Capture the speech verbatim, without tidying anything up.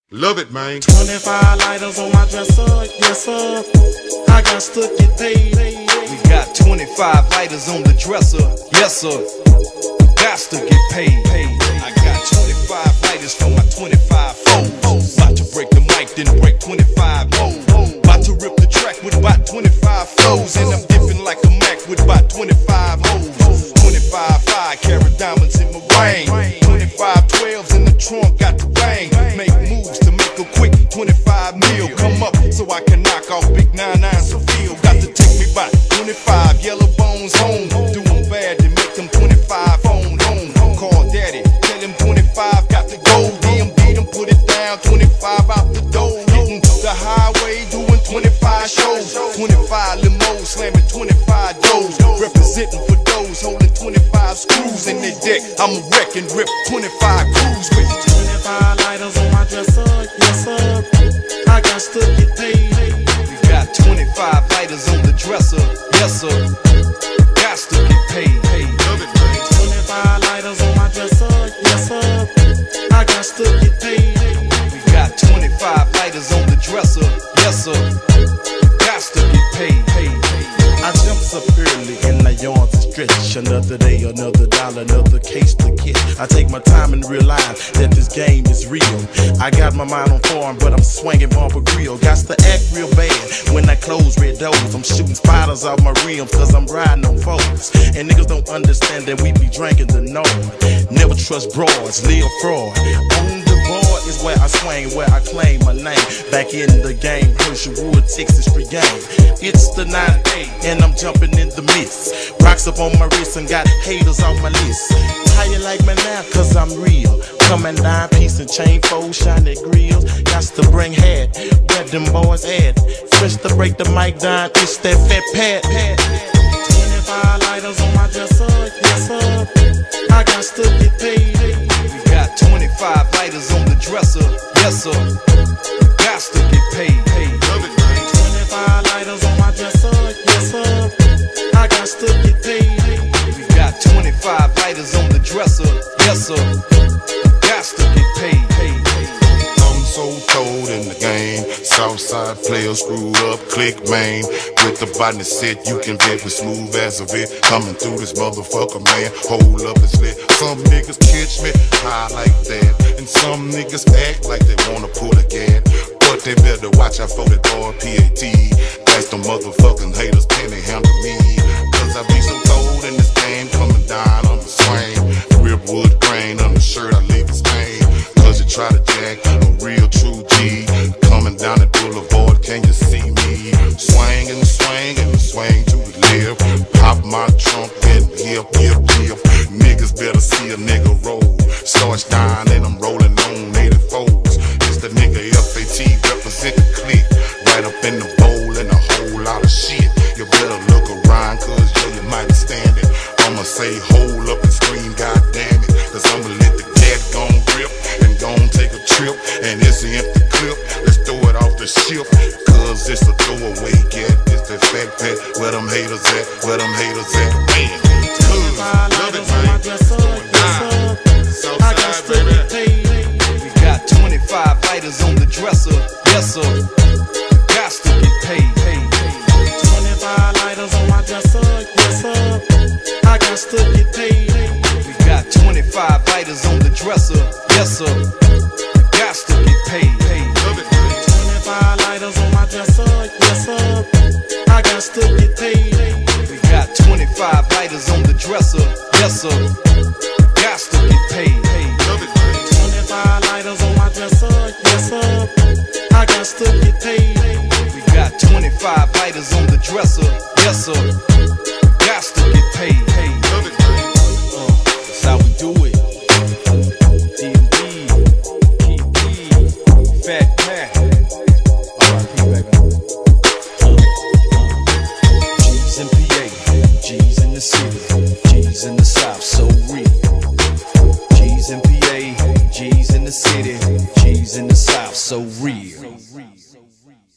Love it, man. twenty-five lighters on my dresser, yes sir. I got to get paid. We got twenty-five lighters on the dresser, yes sir. Got to get paid. I got twenty-five lighters for my twenty-five foes. About to break the mic, then break twenty-five more. About to rip the track with about twenty-five flows. And I'm dipping like a Mac with about twenty-five hoes. twenty-five five carat diamonds in my ring. twenty-five twelves in the trunk, got the bang. Make moves to make a quick twenty-five mil. Come up so I can knock off big nine nine Seville. Got to take me by twenty-five yellow bones home. Doing bad to make them twenty-five phone loan. Call daddy, tell him twenty-five got to go. D M D them put it down, twenty-five out the door. Hitting the highway, doing twenty-five shows. twenty-five limos, slamming twenty-five doors. Representing for those holding twenty-five screws in their deck. I'm a wreck and rip twenty-five crews with twenty-five lighters on my dresser, yes sir. I got to get paid. We got twenty-five lighters on the dresser, yes sir. Got to get paid. twenty-five lighters on my dresser, yes sir. I got to get paid. We got twenty-five lighters on the dresser, yes sir. Got to get paid. I jumps up early and I yawn to stretch. Another day, another dollar, another case to catch. I take my time and realize that this game is real. I got my mind on form, but I'm swinging bumper grill. Got to act real bad when I close red doors. I'm shooting spiders off my rims cause I'm riding on foes. And niggas don't understand that we be drinking the norm. Never trust broads, live fraud. On the board is where I swing, where I claim my name. Back in the game, Herschelwood, Texas Street game. It's the nine eight and I'm jumping in the mist. Rocks up on my wrist and got haters off my list. How you like me now? Cause I'm real. Coming down, piece and chain, fold, shiny grills. Got to bring head, where them boys at. Fresh to break the mic down, it's that fat pad. twenty-five lighters on my dresser, yes sir. I got to get paid. We got twenty-five lighters on the dresser, yes sir. Got to get paid. twenty-five lighters on my dresser, yes sir. I got to get paid. We got twenty-five lighters on the dresser, yes sir. Got to get paid. I'm so cold in the game. Southside players screwed up, click main. With the body set, you can bet with smooth as a vet. Coming through this motherfucker, man. Hold up and slit. Some niggas catch me high like that. And some niggas act like they wanna pull a gat. But they better watch out for that R P A T. That's the motherfucking haters, can they handle me? Cause I be so cold in this game. Coming down on the swing. Rip wood grain on the shirt, I leave it stain. Cause you try to jack a real true G. Coming down the boulevard, can you see me? Swing and swing and swing to the left. Pop my trunk and hip, hip, hip. Niggas better see a nigga roll. Starch down and I'm rolling on eighty-fours. It's the nigga F A T represent the clique. Right up in the bowl and a whole lot of shit. You better look around cause yo, you might stand it. I'ma say hold up and scream god damn it. Cause I'ma let the cat gon' rip and gon' take a trip. And it's an empty clip, let's throw it off the ship. Cause it's a throwaway cat. It's that fat pet, where them haters at, where them haters at. Man, cause love it, man. I got to get paid. We got twenty-five lighters on the dresser, yes sir. Got to get paid. twenty-five lighters on my dresser, yes sir. I got to get paid. We got twenty-five lighters on the dresser, yes sir. Got to get paid. twenty-five lighters on my dresser, yes sir. I got to get paid. We got twenty-five lighters on the dresser, yes sir. Got to get paid. twenty-five lighters on my dresser, yes sir. I got to get paid. We got twenty-five lighters on the dresser, yes sir. Got to get paid. Uh, that's how we do it. D M D, Kiki, Fat Pat. R I P baby. Uh, uh, G's in P A, G's in the city, G's in the South, so real. G's in P A, G's in the city, G's in the South, so real.